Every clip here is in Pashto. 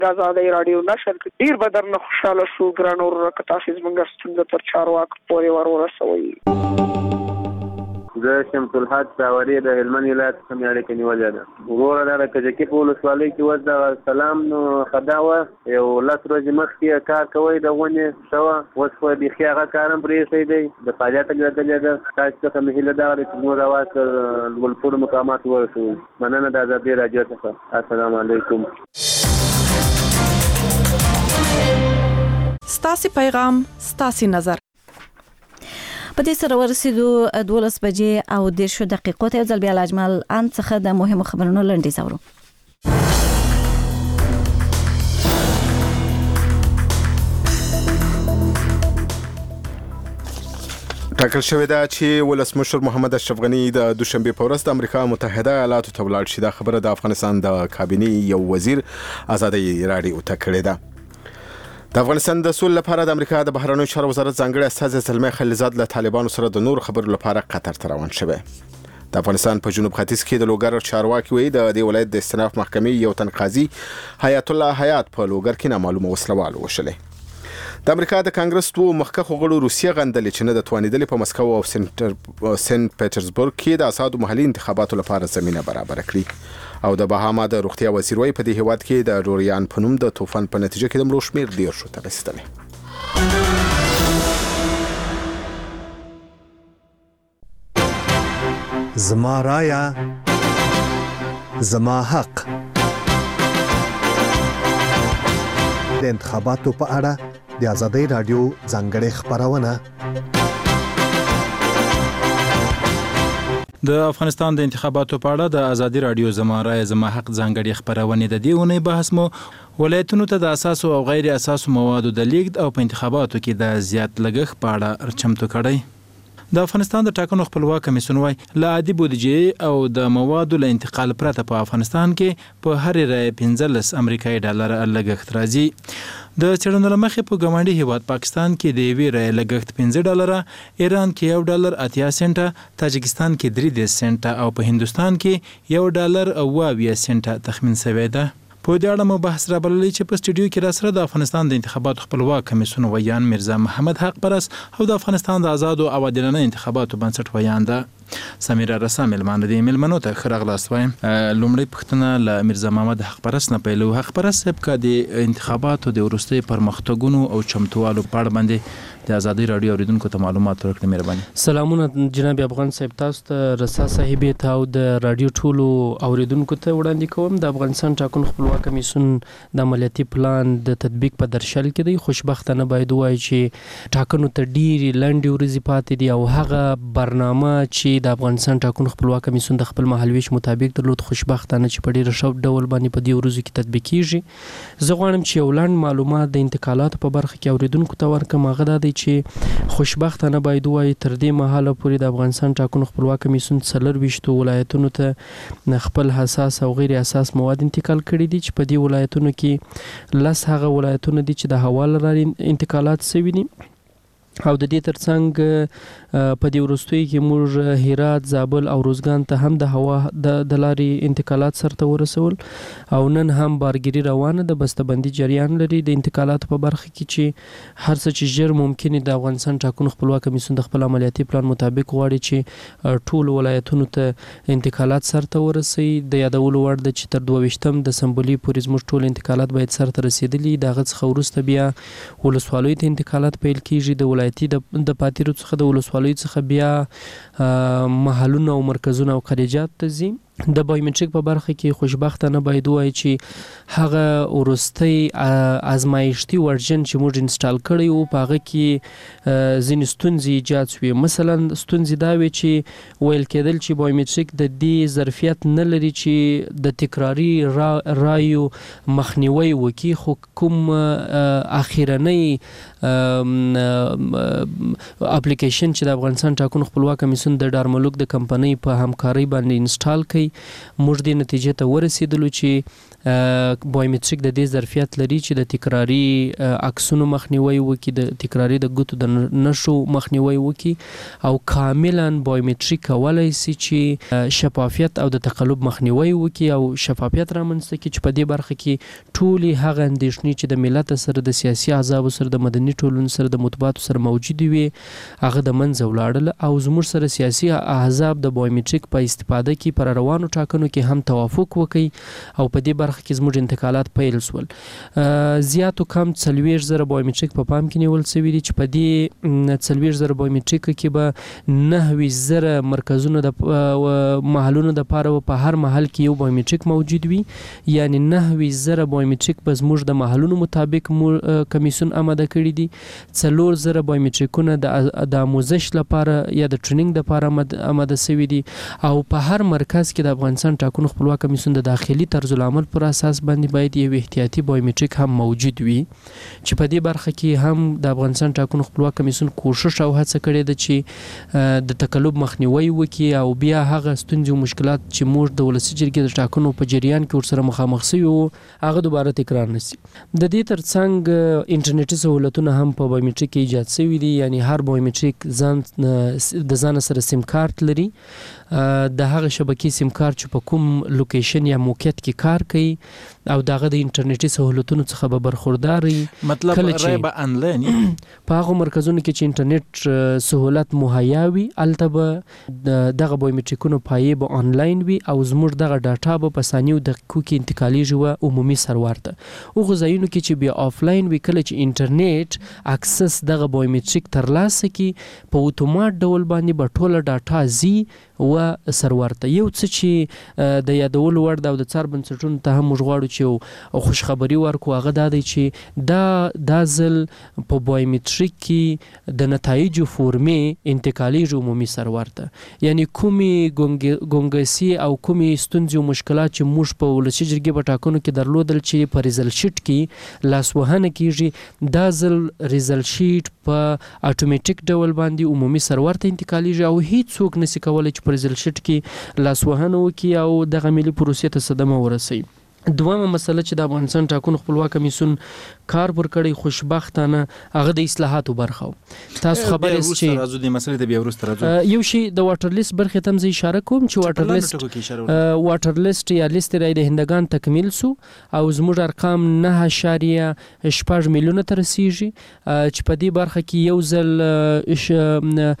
د آزادۍ راډیو نشر کې ډیر به درنه خوشاله شو ګران ورور که تاسو زموږ ستونزه تر چارواکو پورې ورسوئ. زه شمس الحق داوري د هلمند ولایت څخه اړیکه نیولې ده. وروره دا د کجکي په ولسوالۍ کې اوس د سلام نو خدا وه یو 10 ورځې مخکې کار کوئ د ونې شوه، اوس خو بیخي هغه کار هم پرېښی دی، د فعالیت لېدلې ده. تاسو څخه مې هیله دا ده چې زموږ اواز تر لوړپوړو مقاماتو ورسوي. مننه د ازادۍ راډیو څخه. السلام علیکم. ستاسې پیغام ستاسې نظر. په دې سره ورسېدو 12 بجې او 10 دقیقو ته. یو ځل بیا له اجمل ان څخه د مهمو خبرونو لنډیز اورو. ټاکل شوې ده چې ولسمشر محمد اشرف غني د دوشنبه په ورځ د امریکا متحده ایالاتو ته ولاړ شي. دا خبره د افغانستان د کابینې یو وزیر آزادۍ راډیو ته کړې ده. د افغانستان د سولې لپاره د امریکا د بهرنیو چارو وزارت ځانګړی استازی زلمي خلیلزاد له طالبانو سره د نور خبرو لپاره قطر ته روان شوی. د افغانستان په جنوب ختیځ کې د لوګر چارواکي وایي د دې ولایت د استئناف محکمې یو تن قاضي حیات الله حیات په لوګر کې نامعلومه وسلوال وشلې. د امریکا د کانګرس دوه مخکښو غړو روسیه غندلې چې نه د توانیدلې په مسکو او سنت پیټرزبورګ کې د اساسو محلي انتخاباتو لپاره زمينه برابر کړي. او د بهاما د روغتیا وزیر وایي په دې هیواد کې د ډوریان په نوم د طوفان په نتیجه کې د مړو شمېر ډیر شو ته رسیدلی. زما رایا زما حق. د انتخاباتو په اړه د آزادۍ راډیو ځانګړې خبرونه. د افغانستان د انتخاباتو په اړه د آزادۍ راډیو زما رای زما حق ځانګړې خبرونه د دې ونې بحث مو ولایتونو ته د اساسو او غیر اساسو موادو د لیږد او په انتخاباتو کې د زیات لګښت په اړه چمتو کړی. د افغانستان د ټاکنو خپلواک کمیسیون وايي له عادي بودیجې او د موادو له انتقال پرته په افغانستان کې په هر رای 15 امریکایي ډالر لګښت راځي. د څېړنو له مخې په ګاونډي هیواد پاکستان کې د یوې رای لګښت 15 ډالره، ایران کې $1.80 سنټه، تاجکستان کې 3 سنټه او په هندوستان کې $1.20 سنټه تخمین شوی ده. په دې اړه مو بحث را بللی چې په سټوډیو کې را سره د افغانستان د انتخاباتو خپلواک کمیسیون ویان مرزا محمد حق پرس او د افغانستان د آزاد او عادلانه انتخاباتو بنسټ ویان ده سمیرا رسا ملمانه دي. ملمنو ته خراغلاست وایم. لومړی پښتنه له مرزا محمد حق پرس نه پیلو. حق پرس صاحب کا د انتخاباتو د وروستي پرمختګونو او چمتووالو په اړه باندې د آزادۍ راډیو اوریدونکو ته معلومات ورکړئ مهرباني. سلامونه جناب افغان صاحب، تاسو ته رسا صاحب ته او د راډیو ټولو اوریدونکو ته وړاندې کوم. د افغانستان ټاکنو خپلواک کمیسیون د عملیاتي پلان د تطبیق په درشل کې دی. خوشبختانه باید وایي چې ټاکنو ته ډېرې لنډې ورځې پاتې دي او هغه برنامه چې د افغانستان ټاکنو خپلواک کمیسیون د خپل مهالویش مطابق درلود خو چې په ډېر ښه ډول باندې په دې ورځو کې تطبیق کیږي. زه غواړم چې یو لنډ معلومات د انتقالاتو په برخه کې اوریدونکو ته ورکړم. هغه دا دی چې خوشبختانه باید وایي تر دې مهاله پورې د افغانستان ټاکنو خپلواک کمیسیون 24 ولایتونو ته خپل حساس او غیر حساس مواد انتقال کړي دي چې په دې ولایتونو کې 10 هغه ولایتونه دي چې د هوا له لارې انتقالات شوي دي او د دې ترڅنګ په دې وروستیو کې موږ هرات، زابل او روزګان ته هم د هوا د لارې انتقالات سرته ورسول او نن هم بارګیري روانه ده. بسته‌بندي جریان لري د انتقالاتو په برخه کې چې هر څه چې ژر ممکن د افغانستان ټاکنو خپلواک کمیسیون د خپل عملیاتي پلان مطابق غواړي چې ټول ولایتونو ته انتقالات سرته ورسي. د یادولو وړ ده چې تر 22 دسمبر پورې زموږ ټول انتقالات باید سرته رسیدلي. دغه څخه وروسته بیا ولسوالیو ته انتقالات پیل کیږي. د ولایتي د پاتیرو څخه د ولسوالیو څخه بیا محلونه او مرکزونه او خارجات ته ځي. د بایومټریک په برخه کې خوشبختانه باید وایي چې هغه وروستی ازمایښتي ورژن چې موږ انسټال کړی وو په هغه کې ځینې ستونزې ایجاد شوې. مثلا ستونزې دا وې چې ویل کېدل چې بایومټریک د دې ظرفیت نه لري چې د تکراري رایو مخنیوی وکړي، خو کوم اخیرنی اپلیکیشن چې د افغانستان ټاکنو خپلواک کمیسیون د ډارملوک د کمپنۍ په همکارۍ باندې انسټال کړي موږ دې نتیجې ته ورسېدلو چې بایومټریک د دې ظرفیت لري چې د تکراری عکسونو مخنیوي وکړي، د تکراری د ګوتو د نشو مخنیوي وکړي، او کاملا بایومټریک کولای شي چې شفافیت او د تقلب مخنیوي وکړي او شفافیت رامنځته کړي چې په دې برخه کې ټولې هغه اندېښنې چې د ملت سره، د سیاسي احزابو سره، د مدني ټولنې سره، د مطبوعاتو سره موجود وي، هغه د منځه ولاړل او زموږ سره سیاسي احزاب د بایومټریک په استفاده کې پر روانو ټاکنو کې هم توافق وکړي او په دې برخه کې زموږ انتقالات پیل شول. زیاتو کم 40,000 بایومټریک په پام کې نیول شوي دي چې په دې 40,000 بایومټریک کې به 9,000 مرکزونه د محلونو د پاره په هر محل کې یو بایومټریک موجود وي، یعنی 9,000 بایومټریک به زموږ د محلونو مطابق کمیسیون آماده کړي دي. 4,000 بایومټریکونه د آموزش لپاره یا د ټریننګ لپاره آماده شوي دي او په هر مرکز کې د افغانستان ټاکنو خپلواک کمیسیون د داخلي طرز العمل پر اساس باندې باید یو احتیاطي بایومټریک هم موجود وي چې په دې برخه کې هم د افغانستان ټاکنو خپلواک کمیسیون کوشش او هڅه کړې ده چې د تقلب مخنیوي وکړي او بیا هغه ستونزې او مشکلات چې موږ د ولسي جرګې د ټاکنو په جریان کې ورسره مخامخ شوي وو هغه دوباره تکرار نشي. د دې ترڅنګ انټرنیټي سہولتونه هم په بایومټریک کې ایجاد شوي دي، یعنی هر بایومټریک د ځان سره سیم کارت لري، د هغه شبکې سیم کارت چې په کوم لوکیشن یا موقعیت کې کار کوي او دغه د انټرنیټي سہولتونو څخه به برخوردار وي. مطلب رای به انلاین په هغه مرکزونو کې چې انټرنیټ سہولت مهیا وي الته به دغه بایومټریکونو پایې به آنلاین وي او زموږ دغه ډاټا به په ثانیو دقیقو کې انتقالیږي عمومي سرور ته. هغه ځایونو کې چې بیا آفلاین وي کله چې انټرنیټ اکسس دغه بایومټریک ترلاسه کی په اتومات ډول باندې به ټوله ډاټا زی و سرور ته. یو څه چې د یادولو وړ ده او د څار بنسټونو ته هم موږ غواړو چې خوشخبري ورکړو هغه دا دی چې دا ځل په بایومټریک کې د نتایجو فورمې انتقالیږي عمومي سرور ته، یعنی کومې ګونګسي او کومې ستونزې او مشکلات چې موږ په ولسي جرګې په ټاکنو کې درلودل چې په ریزلټ شیټ کې لاسوهنه کیږي، دا ځل ریزلټ شیټ په اتوماتیک ډول باندې عمومي سرور ته انتقالیږي او هیڅ څوک نشي کولای چې په ریزلټ شیټ کې لاسوهنه وکړي او دغه ملي پروسې ته صدمه ورسوي. دویمه مسله چې د افغانستان ټاکنو خپلواک کمیسیون کار پر کړی خوشبختانه هغه د اصلاحاتو برخه تاسو خبر است چې راځو د مسلې ته بیا ورسته راځو. یو شی د واټر لیست برخه ته هم اشاره کوم چې واټر لیست یا لیست رای د هندگان تکمیل سو او زموږ ارقام 9.8 میلیونه تر رسیږي چې په دې برخه کې یو ځل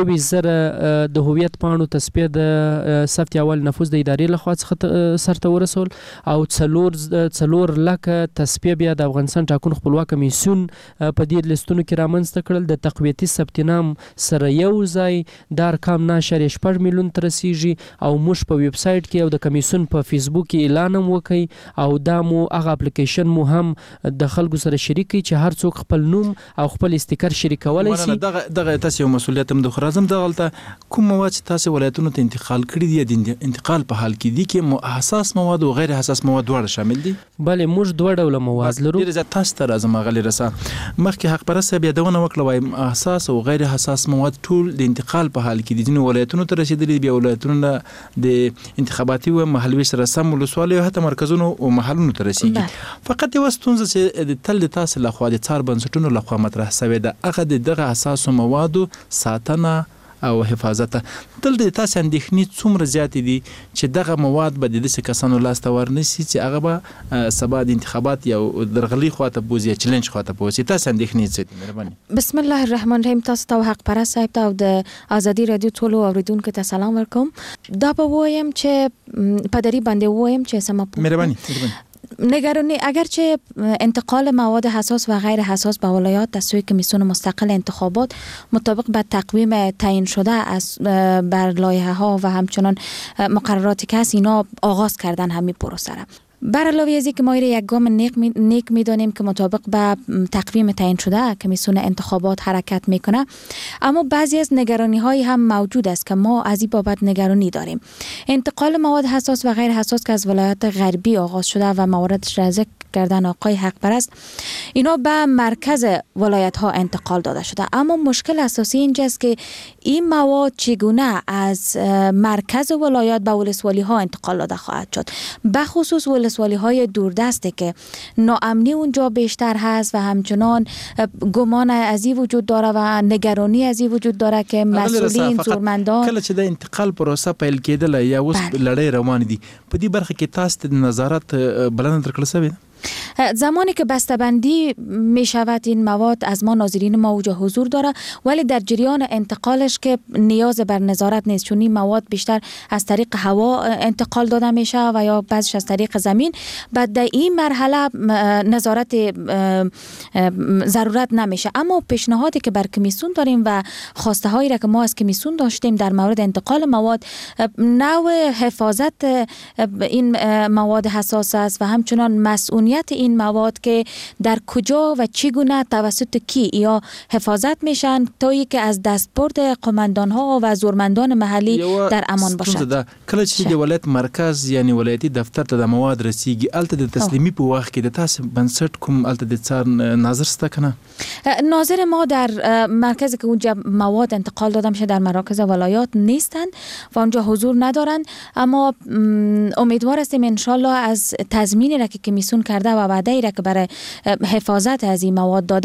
20,000 د هویت پاڼو تصفیه د ثبت اول نفوذ د ادارې لخوا څخه سرته ورسول او 4 لکه تصفیه بیا د افغانستان ټاکنو خپلواک کمیسیون په دې لیستونو کې رامنځته کړل. د تقویتي ثبت نام سره یو ځای د ارقام 9.8 میلیون تر رسیږي او موږ په ویب سایټ کې او د کمیسیون په فیسبوک کې اعلان هم وکړي او دا مو هغه اپلیکیشن مو هم د خلکو سره شریک کړي چې هر څوک خپل نوم او خپل استیکر شریکولای شي. دغه تاسو یو مسولیت هم د خرازم دغلته کوم مواد تاسو ولایتونو ته انتقال کړی دي د انتقال په حال کې دي کې حساس مواد او غیر حساس مواد دواړه شامل دي؟ بله موږ دوه ډوله مواد لرو. ډېر زیات تاسو ته راځم غلي رسا مخکې حق پرسته بیا دونه وکړه وایم حساس او غیر حساس مواد ټول د انتقال په حال کې دي. ځینې ولایتونو ته رسیدلي بیا ولایتونو د انتخاباتي او محلي سره سم ولسوالۍ او حتی مرکزونو او محلونو ته رسیږي. فقط یو ستونزه چې د تل تاسو لخوا د څار بنسټونو لخوا مطرح شوې ده هغه دغه اساسو موادو ساتنه او حفاظت. تل د تاسو اندېښنې څومره زیات دي چې دغه مواد به د دې کسانو لاس ته ورنشي چې هغه به سبا د انتخابات یا درغلي خواته بوزي چیلنج خواته بوزي؟ تاسو اندېښنې څه دي؟ مهرباني. بسم الله الرحمن الرحیم. تاسو ته حق پرست صاحب ته او د ازادي رادیو ټولو اوریدونکو ته سلام ورکوم. دا به وایم چې پدری باندې وایم چې سم. مهرباني. نگرانی اگرچه انتقال مواد حساس و غیر حساس به ولایات از سوی کمیسیون مستقل انتخابات مطابق به تقویم تعیین شده از بر لایحه ها و همچنان مقرراتی که هست اینا آغاز کردن همین پروسه را. بر علاوه از اینکه ما یک گام نیک میدانیم که مطابق به تقویم تعیین شده کمیسیون انتخابات حرکت میکنه، اما بعضی از نگرانی های هم موجود است که ما از این بابت نگرانی داریم. انتقال مواد حساس و غیر حساس که از ولایات غربی آغاز شده و مواردش را ذکر کردن آقای حق پرست، اینا به مرکز ولایت ها انتقال داده شده، اما مشکل اساسی اینجاست که این مواد چگونه از مرکز ولایات به ولسوالی ها انتقال داده خواهد شد. به خصوص ولسوالی‌های دوردسته که ناامنی اونجا بیشتر هست و همچنان گمان از این وجود داره و نگرانی از این وجود داره که مسئولین زورمندان کله چې د انتقال پروسه پیل کېدله یا اوس لړۍ روان دي په دې برخه کې تاسو ته نظارت بلنه درکړل شوې ده؟ زمانی که بسته‌بندی می شود این مواد از ما ناظرین ما اوجا حضور داره، ولی در جریان انتقالش که نیاز بر نظارت نیست، چون این مواد بیشتر از طریق هوا انتقال داده میشه و یا بعضش از طریق زمین. بعد در این مرحله نظارت ضرورت نمیشه. اما پیشنهادی که بر کمیسیون داریم و خواسته هایی را که ما از کمیسیون داشتیم در مورد انتقال مواد، نوع حفاظت این مواد حساس است و همچنان مسئولیت این مواد که در کجا و چگونه توسط کی یا حفاظت میشن تا اینکه از دستبرد قماندان ها و زورمندان محلی در امان باشد. کله چې د ولایت مرکز یعنی ولایتي دفتر ته د مواد رسیږي الته د تسلیمي په وخت کې د تاسو بنسټ کوم الته د څار ناظر ستا کنه؟ ناظر ما در مرکزی که اونجا مواد انتقال داده میشه در مراکز ولایات نیستند و اونجا حضور ندارند، اما امیدوار هستیم انشالله از تضمینی را که کمیسیون کرده و وعده ای را که برای حفاظت از این مواد داده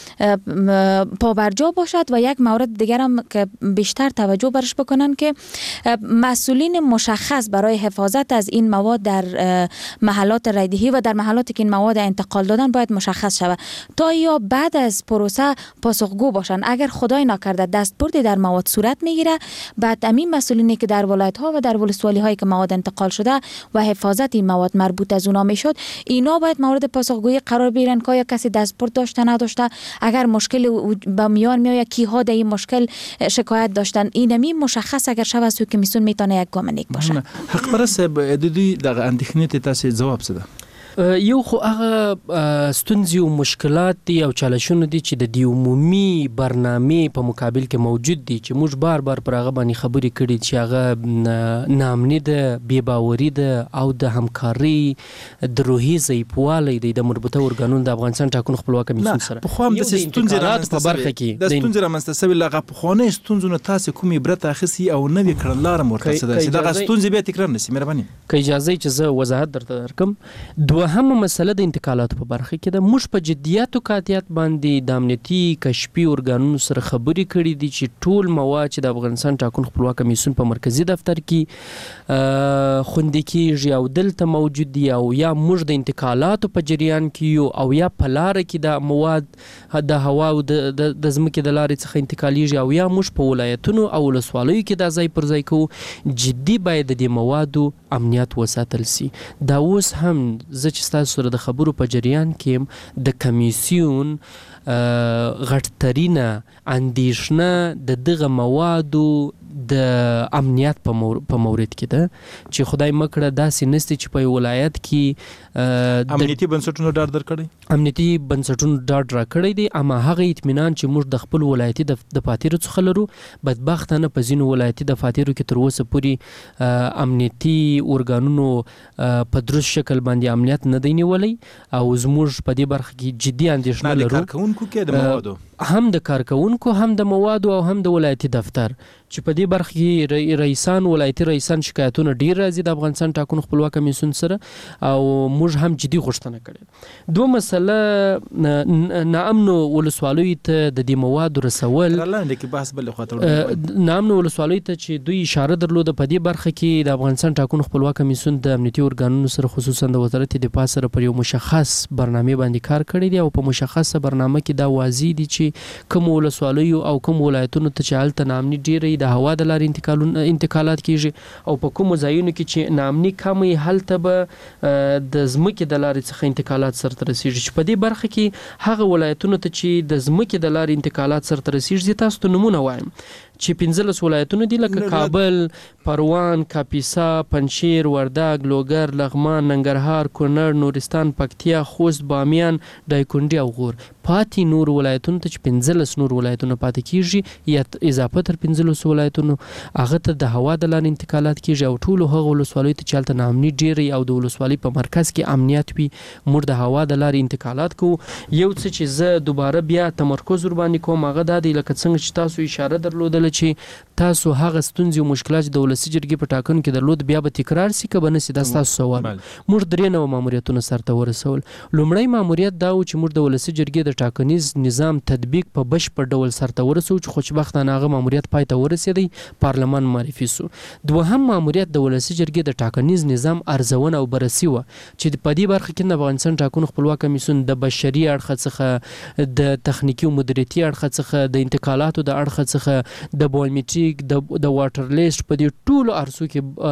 پابرجا باشد. و یک مورد دیگر هم که بیشتر توجه برش بکنن که مسئولین مشخص برای حفاظت از این مواد در محلات رایدهی و در محلاتی که این مواد انتقال دادن باید مشخص شود تا یا بعد از پروسه پاسخگو باشن. اگر خدای نکرده دستبردی در مواد صورت میگیره، بعد همین مسئولینی که در ولایت ها و در ولسوالی هایی که مواد انتقال شده و حفاظت این مواد مربوط از اونا میشد، اینا باید مورد پاسخگویی قرار بگیرن که یا کسی دستبرد داشته نداشته، اگر مشکل به میان میآید کیها در این مشکل شکایت داشتن، اینمی مشخص اگر شود از کمیسیون میتونه یک گام نیک باشه. حق پرسته د دې د اندېښنې ته تاسو جواب څه ده؟ یو خو هغه ستونزې او مشکلات دي او چالشونه دي چې د دې عمومي برنامې په مقابل کې موجود دي چې موږ بار بار پر هغه باندې خبرې کړې چې هغه ناامني ده، بې باوري ده او د همکارۍ د روحي ضعیفوالی دی د مربوطه ارګانونو د افغانستان ټاکنو خپلواکه کمیسیون سره. پخوا هم داسې ستونزې رامنځته په برخه کې د ستونزې رامنځته سوي له هغه پخوانیو ستونزو نه تاسې کوم عبرت اخیستي او نوې کړنلاره مو ورته څه ده چې دغه ستونزې بیا تکرار نه شي؟ مهرباني که اجازه چې زه وضاحت درته درکم. دوهمه مسله د انتقالاتو په برخه کې ده. موږ په جدیت او قاطعیت باندې د امنیتي کشفي ارګانونو سره خبرې کړې دي چې ټول مواد چې د افغانستان ټاکنو خپلواکه کمیسیون په مرکزي دفتر کې خوندي کېږي او دلته موجود دي او یا موږ د انتقالاتو په جریان کې یو او یا په لاره کې د مواد د هوا او د ځمکې د لارې څخه انتقالیږي او یا موږ په ولایتونو او ولسوالیو کې دا ځای پر ځای کوو. جدي باید د دې موادو امنیت وساتل سي. دا اوس هم زه چې ستاسو سره د خبرو په جریان کې د کمیسیون غټترینه اندېښنه د دغه موادو د امنیت په مورد کې ده چې خدای مکړه داسې نسته چې په ولایت کې امنیتي بنسټونو ډاډ درکړی، امنیتي بنسټونو ډاډ راکړی دی، اما هغه اطمینان چې موږ د خپل ولایتي د فاتیرو څخه لرو بدبختانه په ځینو ولایتي د فاتیرو کې تر اوسه پورې امنیتي ارګانونو په درست شکل باندې امنیت نه دی نیولی او زموږ په دې برخه کې جدي اندېښنه لرو. کارکوونکو کې د موادو هم د کارکوونکو هم د موادو او هم د ولایتي دفتر چې په دې برخه کې رئیسان ولایتي رئیسان شکایتونه ډیر راځي د افغانستان ټاکنو خپلواکه کمیسیون سره او موږ هم جدي غوښتنه کړې. دوه مسله ناامنو ولسوالیو ته د دې موادو رسول، لاندې کې بحث بل خاطر ناامنو ولسوالیو ته چې دوی اشاره درلوده په دې برخه کې د افغانستان ټاکنو خپلواکه کمیسیون د امنیتي ارګانونو سره خصوصا د وزارت دفاع سره پر یو مشخص برنامه باندې کار کړی دی او په مشخصه برنامه کې دا واضح دي چې کوم ولسوالیو او کوم ولایتونو ته چې هلته ناامني ډیره د هوا د لارې انتقالات کیږي او په کومو ځایونو کې چې ناامني کمه هلته به د ځمکې د لارې څخه انتقالات سرته رسیږي. چې په دې برخه کې هغه ولایتونو ته چې د ځمکې د لارې انتقالات سرته رسیږي تاسو ته نمونه وایم چې 15 ولایتونه دي لکه کابل، پروان، کاپیسا، پنجشیر، وردګ، لوګر، لغمان، ننګرهار، کونړ، نورستان، پکتیا، خوست، بامیان، دایکنډي او غور. پاتې نور ولایتونو ته چې 15 نور ولایتونه پاتې کیږي یا اضافه تر 15 ولایتونو هغه ته د هوا د لارې انتقالات کیږي او ټول هغه ولسوالیو ته چې هلته ناامني ډیرې او د ولسوالۍ په مرکز کې امنیت وي موږ د هوا د لارې انتقالات کوو. یو څه چې زه دوباره بیا تمرکز ور باندې کوم هغه دا دی لکه څنګه چې تاسو اشاره درلودله کله چې تاسو هغه ستونزې او مشکلات د ولسي جرګې په ټاکنو کې درلود بیا به تکرار سي که به نه سي؟ دا ستاسو سوال. موږ 3 نوع ماموریتونه سرته ورسول. لومړی ماموریت دا و چې موږ د ولسي جرګې د ټاکنیز نظام تطبیق په بشپړ ډول سرته ورسو چې خوشبختانه هغه ماموریت پای ته ورسېدی، پارلمان معرفي سو. دوهم ماموریت د ولسي جرګې د ټاکنیز نظام ارزونه او بررسي و چې په دې برخه کې د افغانستان ټاکنو خپلواک کمیسیون د بشري اړخ څخه، د تخنیکی او مدیریتي اړخ څخه، د انتقالاتو د اړخ څخه، د بایومټریک، د واټر لیست، په دې ټولو ارزو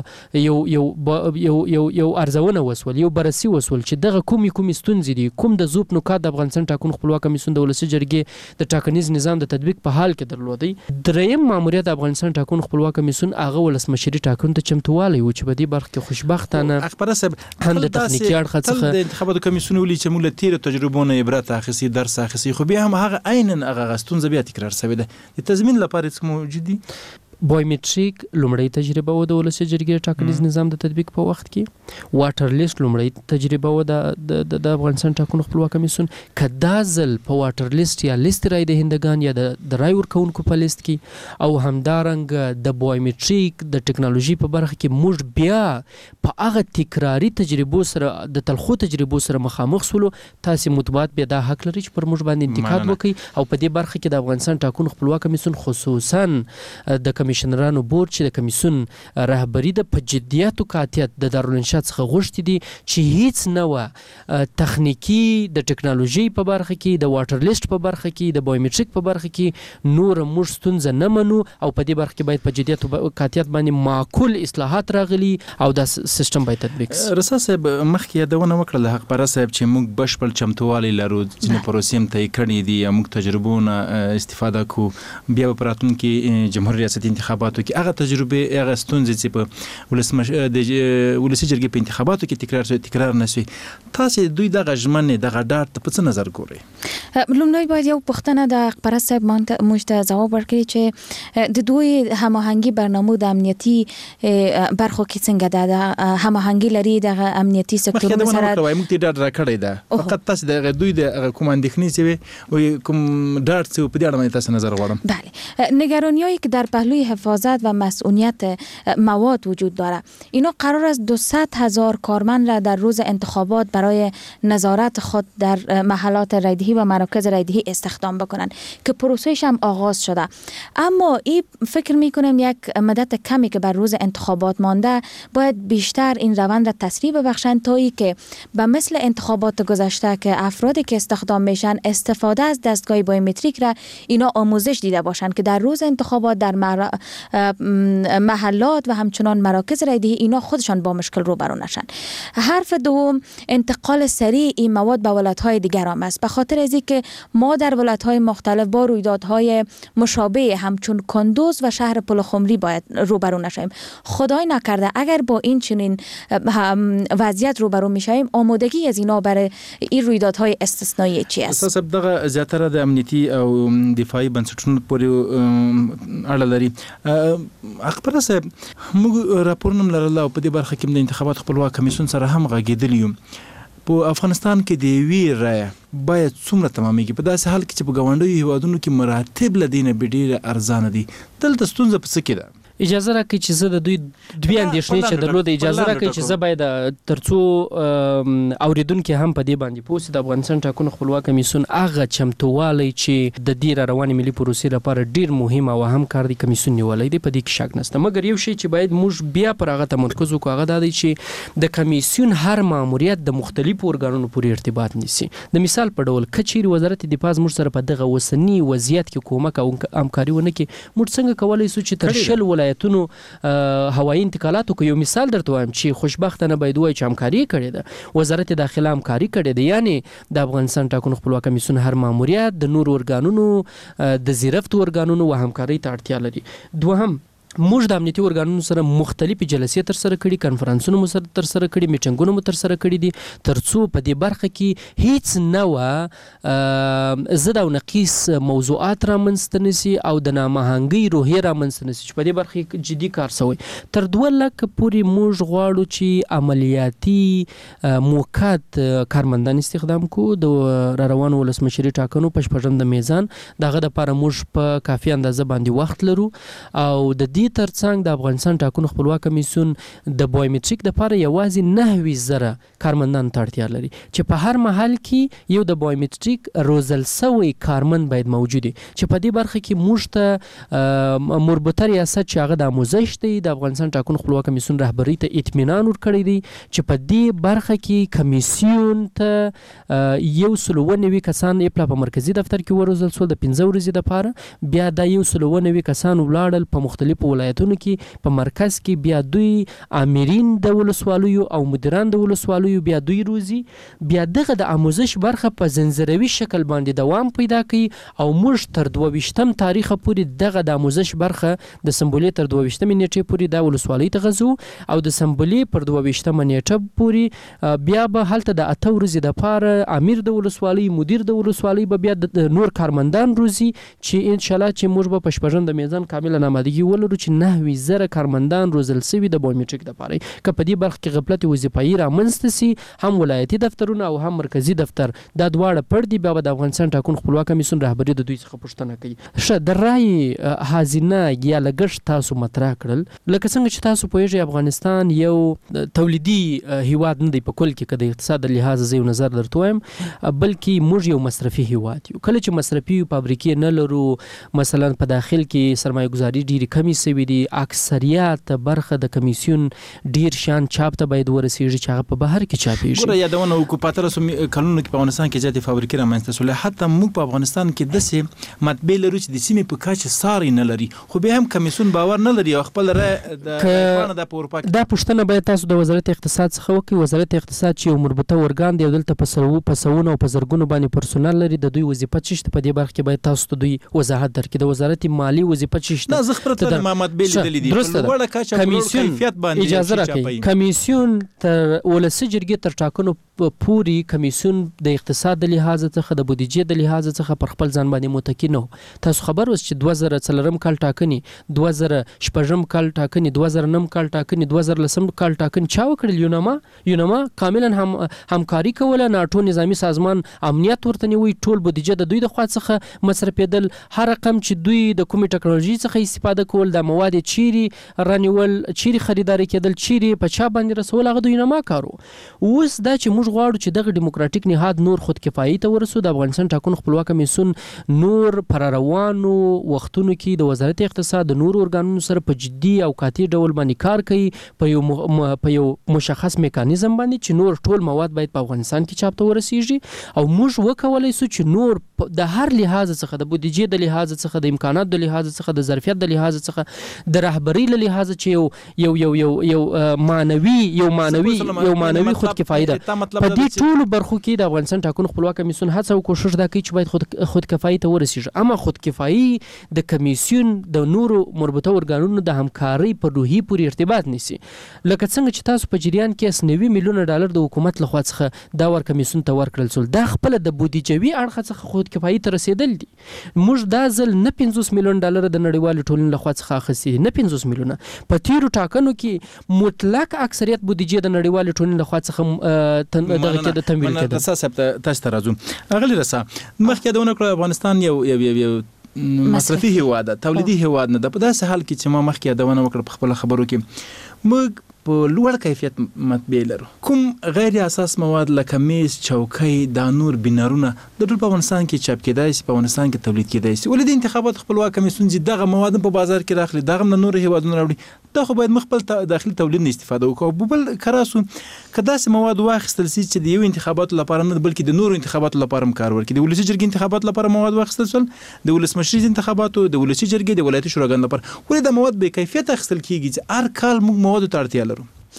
کې یو ارزونه وسول، یو بررسي وسول چې دغه کومې ستونزې دي، کوم د زوپ نکات د افغانستان ټاکنو خپلواک کمیسیون د ولسي جرګې د ټاکنیز نظام د تطبیق په حال کې درلودی. دریم ماموریت د افغانستان ټاکنو خپلواک کمیسیون هغه ولسمشري ټاکنو ته چمتووالی و چې په دې برخه کې خوشبختانه اخبار صاحب هم د تخنیکی اړخ څخه د انتخاباتو کمیسیون ولې چې موږ له تیرو تجربو نه عبرت اخیستي، درس اخیستي، خو بیا هم هغه عیناً هغه ستونزه بیا تکرار شوې ده. د تضمین لپاره څه موجود دي؟ بایومټریک لومړی تجربه و د ولسي جرګې ټاکنیز نظام د تطبیق په وخت کې، واټر لیست لومړی تجربه و د افغانستان ټاکنو خپلواک کمیسیون. که دا ځل په واټر لیست یا لیست رای دهندگان یا د رای ورکوونکو په لیست کې او همدارنګه د بایومټریک د ټکنالوژي په برخه کې موږ بیا په هغه تکراري تجربو سره د تلخو تجربو سره مخامخ سولو، تاسې مطبوعات بیا دا حق لري چې پر موږ باندې انتقاد وکړي او په دې برخه کې د افغانستان ټاکنو خپلواک کمیسیون خصوصا د کمیشنرانو بورډ چې د کمیسیون رهبری د په جدیت او قاطعیت د دارالانشا څخه غوښتي دي چې هیڅ نوع تخنیکی د ټکنالوژي په برخه کې، د واټر لیست په برخه کې، د بایومټریک په برخه کې نور موږ ستونزه نه منو او په دې برخه کې باید په جدیت او قاطعیت باندې معقول اصلاحات راغلي او د سیستم باید تطبیق شي. رسا صاحب مخکې یادونه وکړه حق پر صاحب چې موږ بشپړ چمتووالی لرو چې پروسیم ته کړی دي، موږ تجربونه استفاده کو، بیا په راتلونکي جمهوریت ریاست انتخاباتو کې هغه تجربه هغه ستونزې چې په ولسي جرګې په انتخاباتو کې تکرار نه شي، تاسو دوی دغه ژمنې دغه ډاټ ته په څه نظر ګورئ؟ لومړی باید یو پوښتنه د اخبار صاحب موږ ته ځواب ورکړي چې د دوی هماهنګي برنامه د امنیتي برخو کې څنګه ده، د هماهنګي لري د امنیتي سکتورونو سره؟ موږ ته ډاټ راکړی ده، فقط تاسو د دوی د کوم اندېښنې چې کوم ډاټ چې په دې اړه باندې تاسو نظر غواړم. بله، نگرانی‌هایی که در پهلوی حفاظت و مسئولیت مواد وجود داره، اینا قرار است 200,000 کارمند را در روز انتخابات برای نظارت خود در محلات رایدهی و مراکز رایدهی استخدام بکنن که پروسهش هم آغاز شده. اما این فکر میکنم یک مدت کمی که بر روز انتخابات مانده باید بیشتر این روند را تسریع ببخشن تا ای که به مثل انتخابات گذشته که افرادی که استخدام میشن استفاده از دستگاه بایومتریک را اینا آموزش دیده باشن که در روز انتخابات در محلات و همچنان مراکز رایدهی اینا خودشان با مشکل روبرو نشن. حرف دوم، انتقال سریع این مواد به ولایت‌های دیگر هم است، به خاطر از اینکه ما در ولایت‌های مختلف با رویدادهای مشابه همچون کندوز و شهر پلخمری باید روبرو نشیم. خدای نکرده اگر با این چنین وضعیت روبرو میشیم، آمادگی از اینا برای این رویدادهای استثنایی چی است؟ اساس دغه زیاتره د امنیتي او دفاعي بنسټونو پورې اړه لري. اخبار صاحب موږ راپورنم لرله او په دې برخه کې د انتخابات خپلواک کمیسیون سره هم غږېدلی یو. په افغانستان کې د یوې رایې باید څومره تمامېږي؟ په داسې حال کې چې په ګاونډیو هیوادونو کې مراتب له دې نه ډېره ارزانه دي. دلته ستونزه په څه کې ده؟ اجازه راکړئ چې زه د دوی دوی اندېښنې چې درلوده اجازه راکړئ چې زه باید ترڅو اوریدونکي هم په دې باندې پوه سي، د افغانستان ټاکنو خپلواک کمیسیون هغه چمتووالی چې د دې را روانې ملي پروسې لپاره ډېر مهم او اهم کار دی کمیسیون نیولی دی، په دې کې شک نشته. مګر یو شی چې باید موږ بیا پر هغه تمرکز وکړو هغه دا دی چې د کمیسیون هر ماموریت د مختلفو ارګانونو پورې ارتباط نیسي. د مثال په ډول که چیرې وزارت دفاع زموږ سره په دغه اوسني وضعیت کې کومک او همکاري ونه کړي، موږ څنګه کولی شو چې تر 60 ولایتونو هوایي انتقالاتو کې یو مثال درته وایم چې خوشبختانه باید وایي چې همکاري کړې ده، وزارت داخله همکاري کړې ده. یعنی د افغانستان ټاکنو خپلواک کمیسیون هر ماموریت د نورو ارګانونو د زیرفتو ارګانونو و همکارۍ ته اړتیا لري. دوهم، موږ د امنیتي ارګانونو سره مختلفې جلسې تر سره کړي، کنفرانسونه مو سره تر سره کړي، میټینګونه مو تر سره کړي دي، ترڅو په دې برخه کې هیڅ نوع ضد او نقیص موضوعات رامنځته نشي او د نامهنګۍ روحیه رامنځته نشي چې په دې برخه کې جدي کار شوی. تر 2 لک پورې موږ غواړو چې عملیاتي موقت کارمندان استخدام کو د روانو ولسمشري ټاکنو په شپږم د میزان دغه لپاره موږ په کافي اندازه باندې وخت لرو او د دې ترڅنګ د افغانستان ټاکنو خپلواک کمیسیون د بایومټریک لپاره یوازې 9000 کارمندان ته اړتیا لري چې په هر محل کې یو د بایومټریک روزل سوی کارمند باید موجود وي چې په دې برخه کې موږ ته مربوطه ریاست چې هغه د آموزش دی د افغانستان ټاکنو خپلواک کمیسیون رهبری ته اطمینان ورکړی دی چې په دې برخه کې کمیسیون ته 190 کسان په مرکزی دفتر کې وروزل سول د 15 ورځې لپاره، بیا د 190 کسان ولاړل په مختلفو ولایتونو کې، په مرکز کې بیا دوی امرین د ولسوالیو او مدیران د ولسوالیو بیا دوی روزي، بیا دغه د آموزش برخه په زنجیروي شکل باندې دوام پیدا کوي او موږ تر 22 تاریخ پورې دغه د آموزش برخه د سمبولې تر 22 نیټې پورې د ولسوالۍ ته غزو او د سمبولې پر 22 نیټه پورې بیا به هلته د 8 ورځې د پاره امیر د ولسوالۍ، مدیر د ولسوالۍ به بیا د نور کارمندان روزي چې ان شاء الله چې موږ به په شپږم د میزان کامل آمادګي ولرو چې 9000 کارمندان روزل سوي د بایومټریک لپاره. که په دې برخه کې غفلت وظیفایي رامنځته سي، هم ولایتي دفترونه او هم مرکزی دفتر دا دواړه پړ دي، بیا د افغانستان ټاکنو خپلواک کمیسیون رهبری د دوی څخه پوښتنه کوي. ښه د رای هزینه یا لګښت تاسو مطرح کړل، لکه څنګه چې تاسو پوهیږئ افغانستان یو تولیدي هیواد نه دی په کل کې، که د اقتصاد لحاظ زه یو نظر درته وایم، بلکې موږ یو مصرفي هیواد یو. کله چې مصرفي فابریکې نه لرو، مثلا په داخل کې سرمایه گذاري ډیری کمی سوي دي، اکثریت برخه د کمیسیون ډیر شان چاپ ته باید ورسیږي چې هغه په بهر کې چاپیږي. ګوره یادونه وکړو په 1300 کلونو کې په افغانستان کې زیاتې فابریکې رامنځته شولې، حتی موږ په افغانستان کې داسې مطبع لرو چې د سیمې په کچه ساری نه لري، خو بیا هم کمیسیون باور نه لري او خپل رای د پاڼه د اروپا کې. دا پوښتنه باید تاسو د وزارت اقتصاد څخه وکړئ. وزارت اقتصاد چې یو مربوطه ارګان دی او دلته په سوونه او په زرګونو باندې پرسونل لري، د دوی وظیفه څه شته په دې برخه کې باید تاسو ته دوی وضاحت درکړي. د وزارت مالی وظیفه څه شته؟ نه زه خبره ته ما مطبع لیدلې دي په لوړه کچه په کیفیت باندې اجازه راکړئ. کمیسیون تر ولسي جرګې تر ټاکنو پوری کمیسیون د اقتصاد د لحاظ څخه د بودیجې د لحاظ څخه پر خپل ځان باندې متکی نه. تاسو خبر اوس چې 2004 کال ټاکنې، 2006 کال ټاکنې، 2009 کال ټاکنې، 2010 کال ټاکنې چا وکړل؟ یونما کاملا همکاري کوله، ناټو نظامی سازمان امنیت ورته نیوي، ټول بودیجه د دوی د خوا څخه مصرفېدل، هر رقم چې دوی د کومې ټکنالوژي څخه استفاده کول، د مواد چیرې رانیول، چیرې خریداري کېدل، چیرې په چا باندې رسول، هغه د یونما کارو. اوس دا چې موږ غواړو چې دغه ډیموکراتیک نهاد نور خود کفایي ته ورسو، د افغانستان ټاکنو خپلواک کمیسیون نور پر روانو وختونو کې د وزارت اقتصاد د نور ارګانونو سره په جدي او قاطع ډول باندې کار کوي په یو مشخص میکانیزم باندې چې نور ټول مواد باید په افغانستان کې چاپ ته ورسیږي او موږ وکولای سو چې نور د هر لحاظ څخه، د بودیجې د لحاظ څخه، د امکانات د لحاظ څخه، د ظرفیت د لحاظ څخه، د رهبری له لحاظ چې یو مانوي خود کفایي ده. په دې ټولو برخو کې د افغانستان ټاکنو خپلواک کمیسیون هڅه او کوشش دا کوي چې باید خود کفایي ته ورسیږي. اما خود کفایي د کمیسیون د نورو مربوطه ارګانونو د همکارۍ په روحي پورې ارتباط نیسي. لکه څنګه چې تاسو په جریان کې 90 میلیونه ډالر د حکومت لخوا څخه دا ور کمیسیون ته ورکړل شول، دا خپل د بودیجوي اړخ څخه خود کفایي ته رسیدل دي. موږ دا ځل نه 50 میلیون ډالر د نړیوال ټولنې لخوا څخه اخیستي دي، نه 50 میلیونه. په تیرو ټاکنو کې مطلق اکثریت بودیجې د نړیوال ټولنې لخوا څخه دغه کې د تمویل کېده. تاسو ته راځو اغلی رسا مخکې دونه کړو افغانستان یو مصرفي هیواد ده، تولیدي هیواد نه ده. په داسې حال کې چې ما مخکې دونه وکړه په خپل خبرو کې موږ په لوړ کیفیت مطبع لرو، کوم غیر اساس مواد لکه میز، چوکۍ، دا نور بنرونه د ټول په افغانستان کې چاپ کېدای شي، په افغانستان کې تولید کېدای شي. ولې د انتخابات خپلواک کمیسیون چې دغه مواد په بازار کې راخلي، دغه نه نور هیوادونه راوړي، دا خو باید خپل داخلي تولید نه استفاده وکړو. بل کراسو کدا سه مواد واخیستل شي چې د یو انتخابات لپاره نه بلکې د نورو انتخابات لپاره هم کار ورکړي. د ولسی جرګې انتخابات لپاره مواد واخیستل شول، د ولسمشرۍ انتخاباتو، د ولسی جرګې، د ولایتي شوراګانو لپاره. ولې د مواد به کیفیت اخیستل کیږي چې هر کال موږ مواد ته اړتیا لرو؟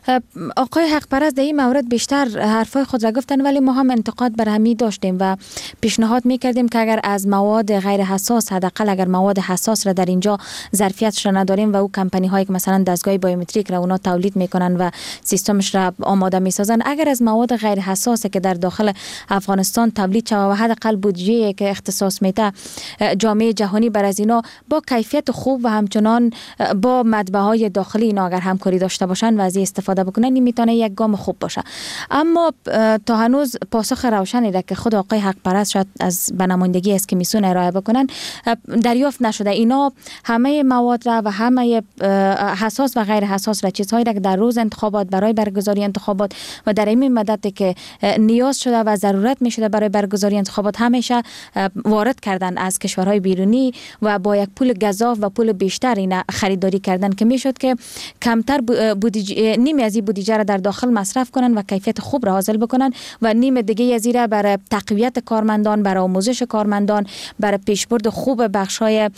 آقای حق پرست در این مورد بیشتر حرفای خود را گفتن، ولی ما هم انتقاد بر همی داشتیم و پیشنهاد میکردیم که اگر از مواد غیر حساس، حداقل اگر مواد حساس را در اینجا ظرفیتش را نداریم و او کمپانی هایی که مثلا دستگاه بایومتریک را اونا تولید میکنن و سیستمش را آماده میسازن، اگر از مواد غیر حساس که در داخل افغانستان تولید شود و حداقل بودجه که اختصاص میده جامعه جهانی بر از اینا با کیفیت خوب و همچنان با مطبعه های داخلی اینا اگر همکاری داشته باشن و از استفاده بکنن، این میتونه یک گام خوب باشه. اما تا هنوز پاسخ روشنی را که خود آقای حق پرست شاید از بنمایندگی از کمیسیون ارائه بکنن دریافت نشده. اینا همه مواد را و همه حساس و غیر حساس را، چیزهایی را که در روز انتخابات برای برگزاری انتخابات و در این مدت که نیاز شده و ضرورت می شده برای برگزاری انتخابات همیشه وارد کردن از کشورهای بیرونی و با یک پول گزاف و پول بیشتر اینا خریداری کردن که میشد که کمتر نیمی از این بودجه را در داخل مصرف کنن و کیفیت خوب را حاصل بکنن و نیم دیگه از این برای تقویت کارمندان، برای آموزش کارمندان، برای پیشبرد خوب بخش‌های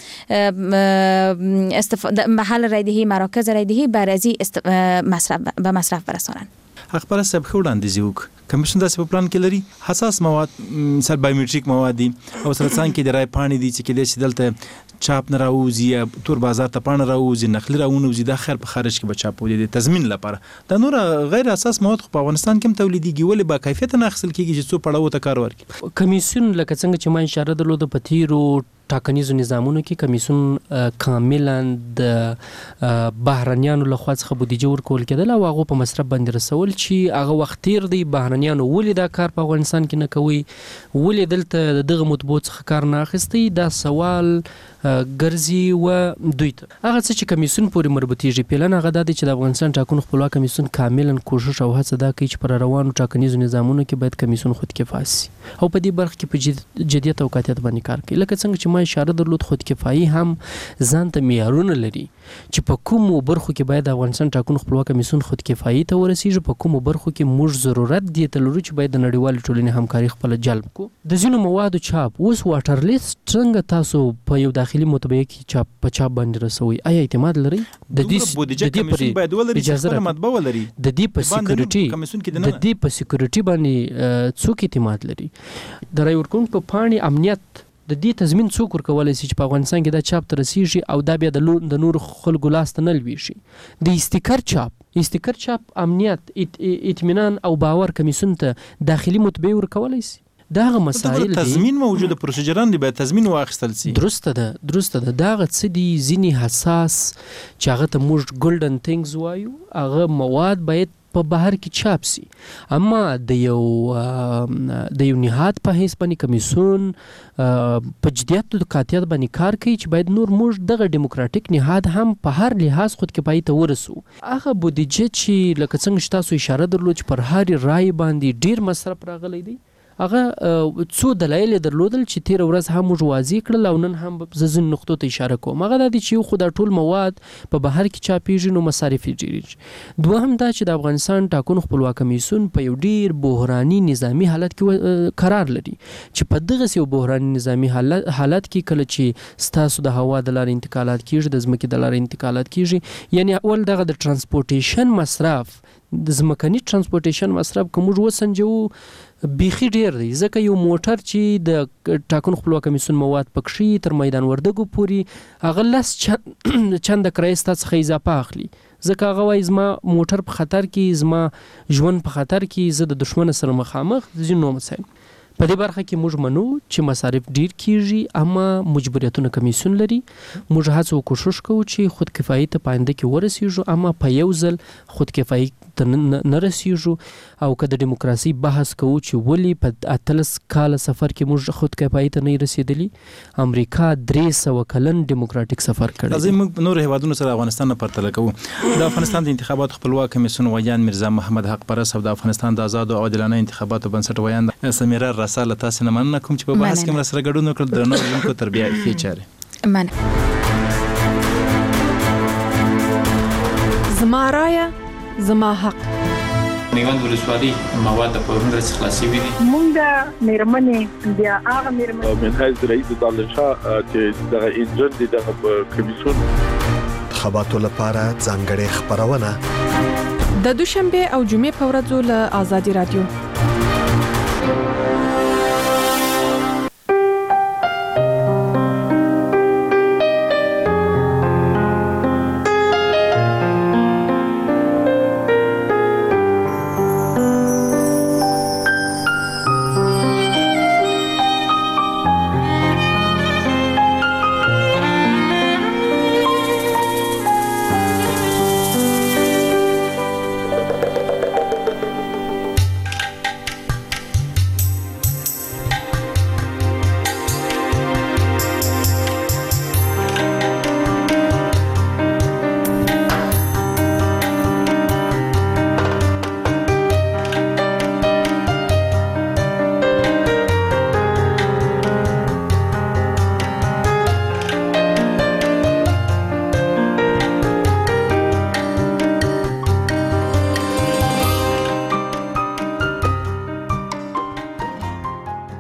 محل رایدهی، مراکز رایدهی برای مصرف برسانن. حق پرست صاحب وړاندیز وکړ کمیشن داسې په پلان کې لري حساس مواد مثال بایومټریک مواد دي او سره څنګه کې د رای پاڼې دي چې کله چې دلته چاپ نه راوځي یا تور بازار ته پاڼه راوځي نقلي راونوځي د خیر په خارج کې به چاپ ودی تضمین لپاره د نور غیر اساس مواد خو په افغانستان کې هم تولیديږي ولې با کیفیت نه اخیستل کیږي چې څو پړاو ته کار ورکړي. کمیسیون لکه څنګه چې ما اشاره درلوده په تیرو ټاکنیزو نظامونو کې کمیسیون کاملا د بهرنیانو لخوا څخه بودیجه ورکول کېدل او هغه په مصرف باندې رسول چې هغه وخت تیر دی بهرنیانو ولې دا کار په افغانستان کې نه کوي، ولې دلته دغه مطبوع څخه کار نه اخیستی، دا سوال ګرځي و دوی ته هغه څه چې کمیسیون پورې مربوطیږي. پلان هغه د چې د افغانستان ټاکنو خپلواک کمیسیون کاملا کوشش او هڅه دا کوي چې پر روانو ټاکنیزو نظامونو کې باید کمیسیون خودکفا شي او په دې برخه کې په جدیت او قاطعیت باندې کار کوي. لکه څنګه چې ما اشاره درلود خودکفایي هم ځان ته معیارونه لري چې په کومو برخو کې باید د افغانستان ټاکنو خپلواک کمیسیون خودکفایي ته ورسیږي، په کومو برخو کې موږ ضرورت دی ته لرو چې باید د نړیوال ټولنې همکاري خپل جلب کو. د ځینو موادو چاپ اوس واټر لیست څنګه تاسو په یو داخلي مطبعه کې چاپ په چاپ باندې رسوي، آیا اعتماد لري؟ د دې کمیسیون باید ولري چې خپل مطبعه ولري. د دې په سکیورټي باندې څوک اعتماد لري؟ د رای ورکوونکو په پاڼې امنیت د دې تضمین څوک ورکولای شي چې په افغانستان کې دا چاپ ته رسیږي او دا بیا د نور خلکو لاس ته نه لویږي؟ د استیکر چاپ امنیت اطمینان او باور کمیسیون ته داخلي مطبعه ورکولای شي. داغه مسائل دي، تضمین موجوده پروسیجران دی باید تضمین واخیستل شي. درسته ده داغه څه دي ځینی حساس چې هغه ته موږ ګولډن ثینګز وایو، هغه مواد باید په بهر کې چاپ سي. اما د یو نهاد په حیث باندې کمیسیون په جدیت او قاطعیت باندې کار کوي چې باید نور موږ دغه دیموکراتیک نهاد هم په هر لحاظ خودکفایي ته ورسو. هغه بودیجه چې لکه څنګه تاسو اشاره درلود چې پر هر رای باندې ډیر مصرف راغلی دی، هغه څو دلایل درلودل چې تیر ورځ هم موږ واضح کړل او نن هم ځین نقطو ته اشاره کوم. هغه د دې چې خو د ټول مواد په بهر کې چاپیږي نو مصارف ډیریږي. دوهم دا چې د افغانستان ټاکنو خپلواک کمیسیون په یو ډیر بحراني نظامی حالت کې قرار لري چې په دغه یو بحراني نظامی حالت کې کله چې ستاسو د هوا د لارې انتقالات کیږي، د ځمکې د لارې انتقالات کیږي، یعنی اول دغه د ترانسپورټیشن مصرف، د ځمکني ترانسپورټیشن مصرف کوم وسنجو بیخي ډیر دی. ځکه یو موټر چې د ټاکنو خپلواک کمیسیون مواد پکښي تر میدان وردګو پوري هغه لس چند کرایه څخه اضافه اخلي، ځکه هغه وایي زما موټر په خطر کې، زما ژوند په خطر کې، زه د دشمن سره مخامخ ځینو مسایل. په دې برخه کې موږ منو چې مصارف ډیر کیږي اما مجبوریتونه کمیسیون لري. موږ هڅه او کوشش کوو چې خودکفایي ته پاینده کې ورسیږو، اما په یو ځل خودکفایي ته نه رسیږو. او که د دیموکراسي بحث کوو چې ولې په 18 کال سفر کې موږ خودکفایي ته نه رسیدلی، امریکا 300 کلن دیموکراتیک سفر کړی. ځکه موږ نور هیوادونو سره افغانستان نه پرتله کوو. د افغانستان د انتخاباتو خپلواک کمیسیون ویان مرزا محمد حق پرست او د افغانستان د آزاد او عادلانه انتخاباتو بنسټ ویان سمیرا رساله تاسو نه مننه کوم چې په بحث کې مرسته ګډون وکړل. د نور لونکو تربیه کې چاره زما رایه زما حق. میوند ولسوالي مواد په ورنګ خلاصي وي. مونږه مېرمنې بیا هغه مېرمنې من حیث رئیس دالشاه چې دغه انجن دي دغه کمیسیون انتخاباتو لپاره ځانګړې خبرونه د دوشنبه او جمعې په ورځو له آزادي رادیو